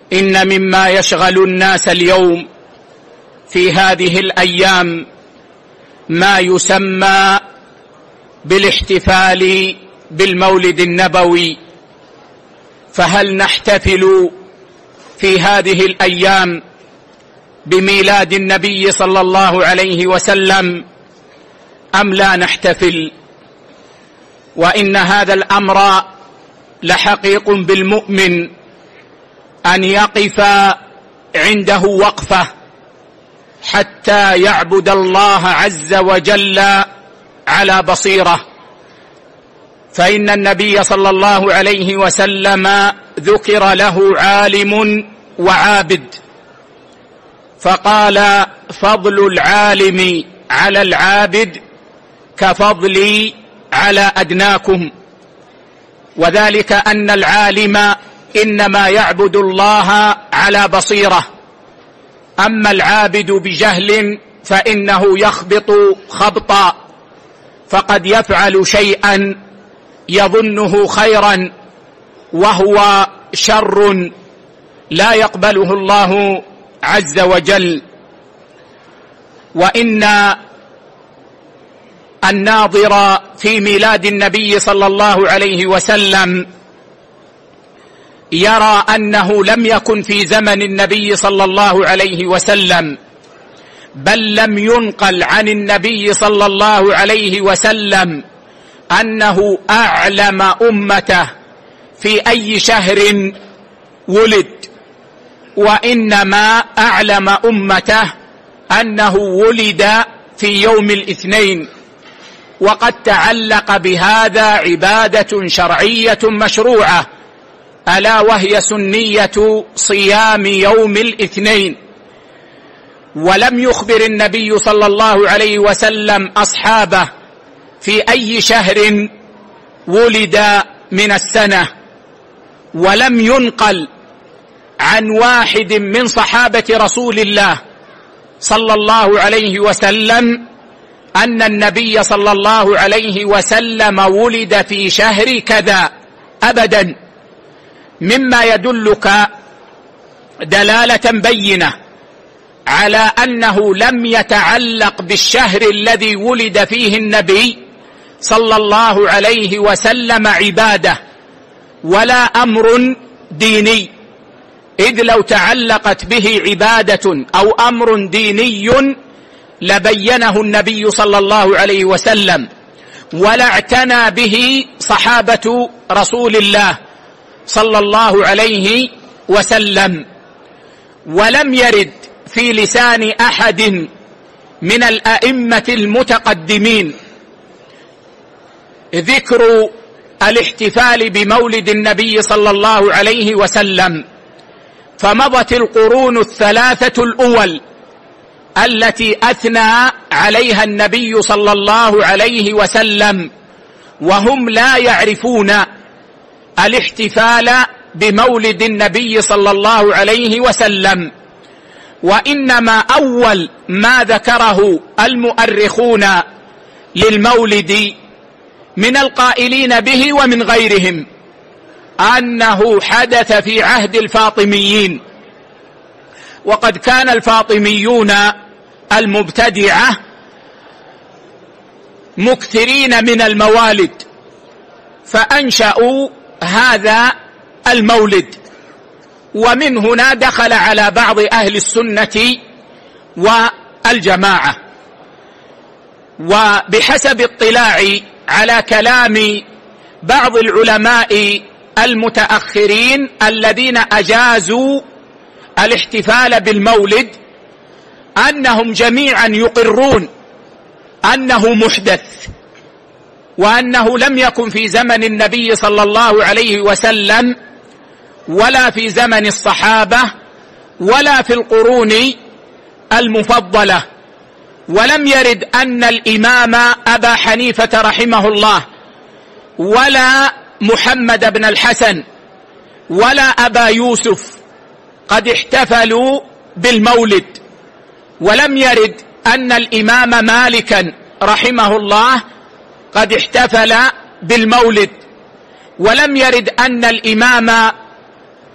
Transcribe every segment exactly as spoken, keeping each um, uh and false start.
إن مما يشغل الناس اليوم في هذه الأيام ما يسمى بالاحتفال بالمولد النبوي. فهل نحتفل في هذه الأيام بميلاد النبي صلى الله عليه وسلم أم لا نحتفل؟ وإن هذا الأمر لحقيق بالمؤمن أن يقف عنده وقفة حتى يعبد الله عز وجل على بصيرة. فإن النبي صلى الله عليه وسلم ذكر له عالم وعابد، فقال: فضل العالم على العابد كفضلي على أدناكم. وذلك أن العالم إنما يعبد الله على بصيرة، أما العابد بجهل فإنه يخبط خبطا، فقد يفعل شيئا يظنه خيرا وهو شر لا يقبله الله عز وجل. وإن الناظر في ميلاد النبي صلى الله عليه وسلم يرى أنه لم يكن في زمن النبي صلى الله عليه وسلم، بل لم ينقل عن النبي صلى الله عليه وسلم أنه أعلم أمته في أي شهر ولد، وإنما أعلم أمته أنه ولد في يوم الاثنين. وقد تعلق بهذا عبادة شرعية مشروعة، ألا وهي سنية صيام يوم الاثنين. ولم يخبر النبي صلى الله عليه وسلم أصحابه في أي شهر ولد من السنة، ولم ينقل عن واحد من صحابة رسول الله صلى الله عليه وسلم أن النبي صلى الله عليه وسلم ولد في شهر كذا أبدا، مما يدلك دلالة بينة على أنه لم يتعلق بالشهر الذي ولد فيه النبي صلى الله عليه وسلم عبادة ولا أمر ديني، إذ لو تعلقت به عبادة أو أمر ديني لبينه النبي صلى الله عليه وسلم، ولا اعتنى به صحابة رسول الله صلى الله عليه وسلم. ولم يرد في لسان أحد من الأئمة المتقدمين ذكر الاحتفال بمولد النبي صلى الله عليه وسلم، فمضت القرون الثلاثة الأول التي أثنى عليها النبي صلى الله عليه وسلم وهم لا يعرفون الاحتفال بمولد النبي صلى الله عليه وسلم، وإنما أول ما ذكره المؤرخون للمولد من القائلين به ومن غيرهم أنه حدث في عهد الفاطميين. وقد كان الفاطميون المبتدعة مكثرين من الموالد، فأنشأوا هذا المولد، ومن هنا دخل على بعض أهل السنة والجماعة. وبحسب اطلاعي على كلام بعض العلماء المتأخرين الذين أجازوا الاحتفال بالمولد أنهم جميعا يقرون أنه محدث، وأنه لم يكن في زمن النبي صلى الله عليه وسلم ولا في زمن الصحابة ولا في القرون المفضلة. ولم يرد أن الإمام أبا حنيفة رحمه الله ولا محمد بن الحسن ولا أبا يوسف قد احتفلوا بالمولد، ولم يرد أن الإمام مالكا رحمه الله قد احتفل بالمولد، ولم يرد أن الإمام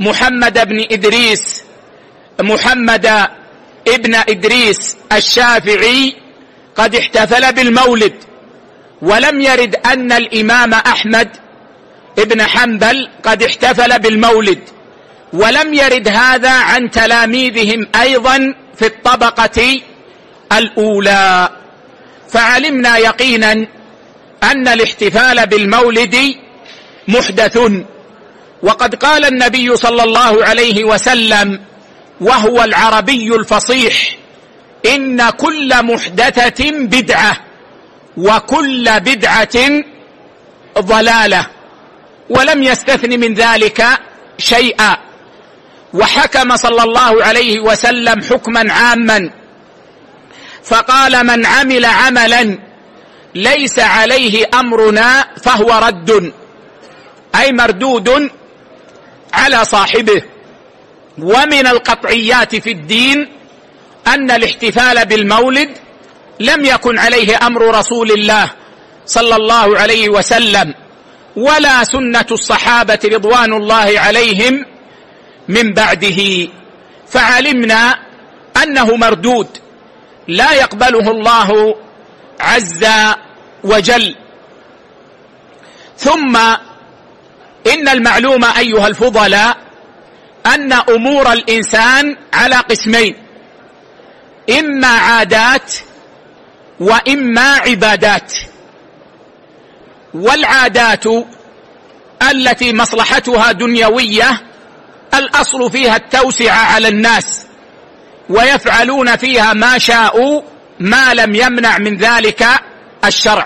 محمد بن إدريس محمد ابن إدريس الشافعي قد احتفل بالمولد، ولم يرد أن الإمام أحمد ابن حنبل قد احتفل بالمولد، ولم يرد هذا عن تلاميذهم أيضا في الطبقة الأولى. فعلمنا يقينا أن الاحتفال بالمولد محدث. وقد قال النبي صلى الله عليه وسلم وهو العربي الفصيح: إن كل محدثة بدعة وكل بدعة ضلالة، ولم يستثن من ذلك شيئا. وحكم صلى الله عليه وسلم حكما عاما فقال: من عمل عملا ليس عليه أمرنا فهو رد، أي مردود على صاحبه. ومن القطعيات في الدين أن الاحتفال بالمولد لم يكن عليه أمر رسول الله صلى الله عليه وسلم ولا سنة الصحابة رضوان الله عليهم من بعده، فعلمنا أنه مردود لا يقبله الله عز وجل. ثم إن المعلوم أيها الفضلاء أن أمور الإنسان على قسمين: إما عادات وإما عبادات. والعادات التي مصلحتها دنيوية الأصل فيها التوسعة على الناس، ويفعلون فيها ما شاءوا ما لم يمنع من ذلك الشرع.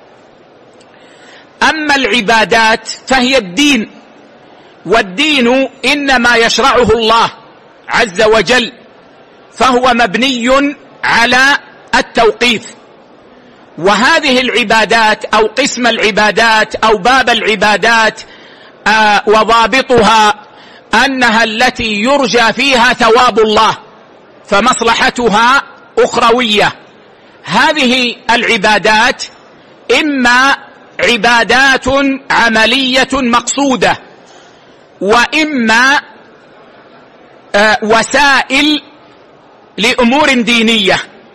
أما العبادات فهي الدين، والدين إنما يشرعه الله عز وجل، فهو مبني على التوقيف. وهذه العبادات أو قسم العبادات أو باب العبادات آه وضابطها أنها التي يرجى فيها ثواب الله، فمصلحتها أخروية. هذه العبادات إما عبادات عملية مقصودة، وإما آه وسائل لأمور دينية.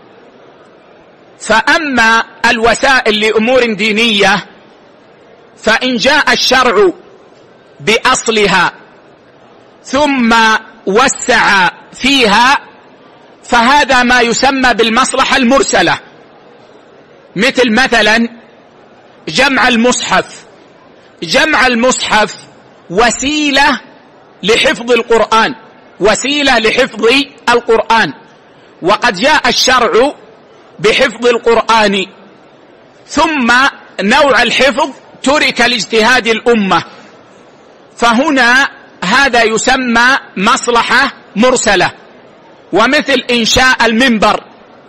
فأما الوسائل لأمور دينية فإن جاء الشرع بأصلها ثم وسع فيها فهذا ما يسمى بالمصلحة المرسلة، مثل مثلا جمع المصحف. جمع المصحف وسيلة لحفظ القرآن، وسيلة لحفظ القرآن، وقد جاء الشرع بحفظ القرآن، ثم نوع الحفظ ترك لاجتهاد الأمة، فهنا هذا يسمى مصلحة مرسلة. ومثل إنشاء المنبر،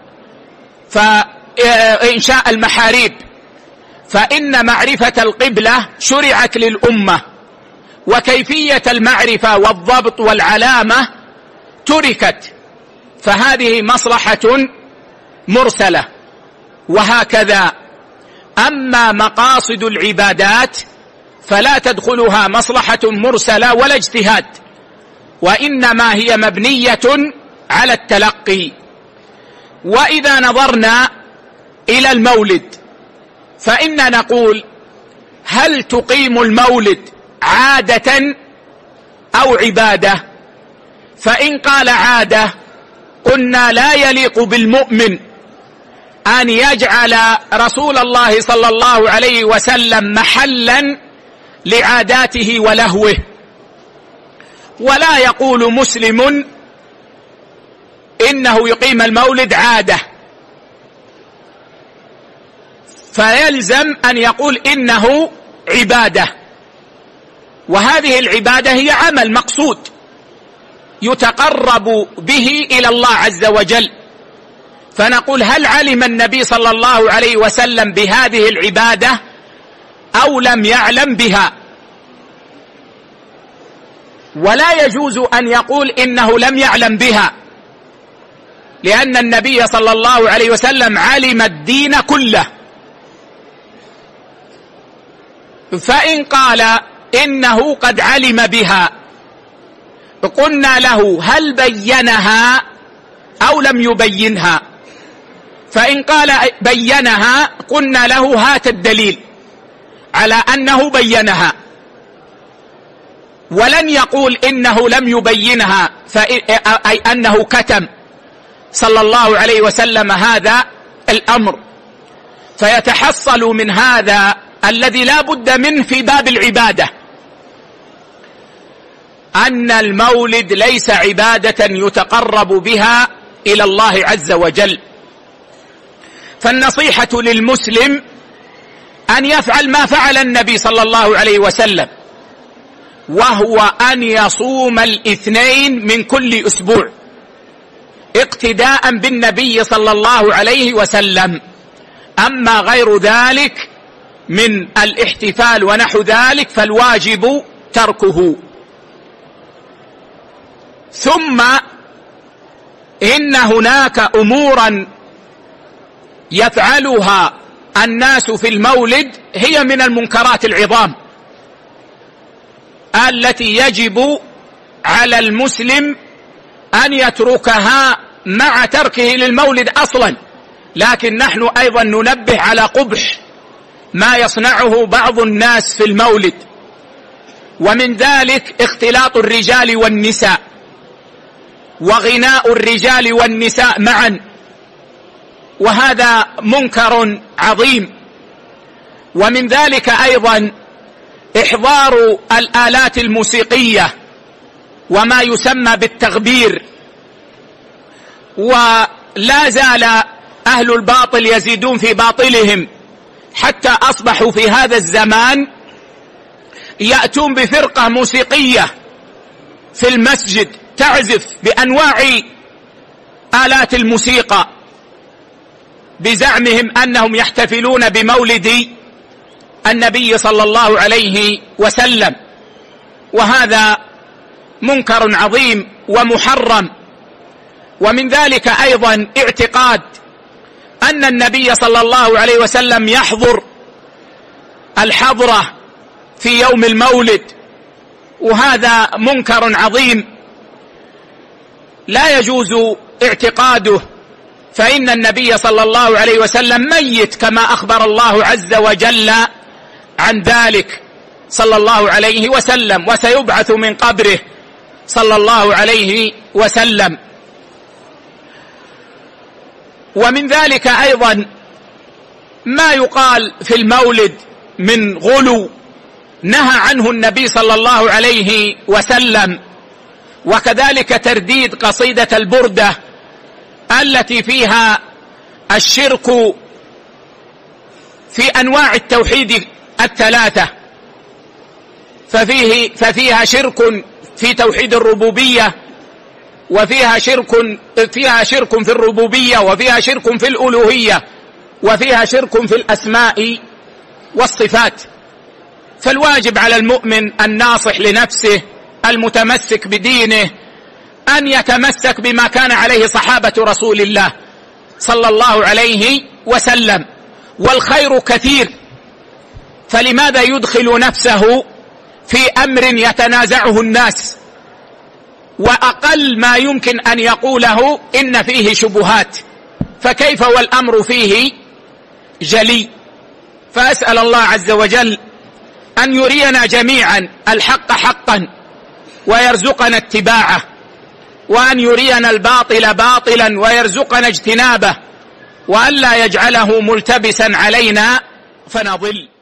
فإنشاء المحاريب، فإن معرفة القبلة شرعت للأمة، وكيفية المعرفة والضبط والعلامة تركت، فهذه مصلحة مرسلة. وهكذا أما مقاصد العبادات فلا تدخلها مصلحة مرسلة ولا اجتهاد، وإنما هي مبنية على التلقي. وإذا نظرنا إلى المولد فإننا نقول: هل تقيم المولد عادة أو عبادة؟ فإن قال عادة قلنا لا يليق بالمؤمن أن يجعل رسول الله صلى الله عليه وسلم محلا لعاداته ولهوه. ولا يقول مسلم إنه يقيم المولد عادة، فيلزم أن يقول إنه عبادة. وهذه العبادة هي عمل مقصود يتقرب به إلى الله عز وجل. فنقول: هل علم النبي صلى الله عليه وسلم بهذه العبادة أو لم يعلم بها؟ ولا يجوز أن يقول إنه لم يعلم بها، لأن النبي صلى الله عليه وسلم علم الدين كله. فإن قال إنه قد علم بها قلنا له هل بينها أو لم يبينها؟ فإن قال بينها قلنا له هات الدليل على أنه بينها، ولن يقول إنه لم يبينها أي أنه كتم صلى الله عليه وسلم هذا الأمر. فيتحصل من هذا الذي لا بد منه في باب العبادة أن المولد ليس عبادة يتقرب بها إلى الله عز وجل. فالنصيحة للمسلم أن يفعل ما فعل النبي صلى الله عليه وسلم، وهو أن يصوم الاثنين من كل أسبوع اقتداء بالنبي صلى الله عليه وسلم. أما غير ذلك من الاحتفال ونحو ذلك فالواجب تركه. ثم إن هناك أمورا يفعلها الناس في المولد هي من المنكرات العظام التي يجب على المسلم أن يتركها مع تركه للمولد أصلا، لكن نحن أيضا ننبه على قبح ما يصنعه بعض الناس في المولد، ومن ذلك اختلاط الرجال والنساء وغناء الرجال والنساء معا، وهذا منكر عظيم. ومن ذلك أيضا إحضار الآلات الموسيقية وما يسمى بالتغبير، ولا زال أهل الباطل يزيدون في باطلهم حتى أصبحوا في هذا الزمان يأتون بفرقة موسيقية في المسجد تعزف بأنواع آلات الموسيقى بزعمهم أنهم يحتفلون بمولد النبي صلى الله عليه وسلم، وهذا منكر عظيم ومحرم. ومن ذلك أيضا اعتقاد أن النبي صلى الله عليه وسلم يحضر الحضرة في يوم المولد، وهذا منكر عظيم لا يجوز اعتقاده، فإن النبي صلى الله عليه وسلم ميت كما أخبر الله عز وجل عن ذلك صلى الله عليه وسلم، وسيبعث من قبره صلى الله عليه وسلم. ومن ذلك أيضا ما يقال في المولد من غلو نهى عنه النبي صلى الله عليه وسلم، وكذلك ترديد قصيدة البردة التي فيها الشرك في أنواع التوحيد الثلاثة، ففيه ففيها شرك في توحيد الربوبية، وفيها شرك فيها شرك في الربوبية، وفيها شرك في الألوهية، وفيها شرك في الأسماء والصفات. فالواجب على المؤمن الناصح لنفسه المتمسك بدينه أن يتمسك بما كان عليه صحابة رسول الله صلى الله عليه وسلم، والخير كثير، فلماذا يدخل نفسه في أمر يتنازعه الناس، وأقل ما يمكن أن يقوله إن فيه شبهات، فكيف والأمر فيه جلي؟ فأسأل الله عز وجل أن يرينا جميعا الحق حقا ويرزقنا اتباعه، وأن يرينا الباطل باطلا ويرزقنا اجتنابه، وأن لا يجعله ملتبسا علينا فنضل.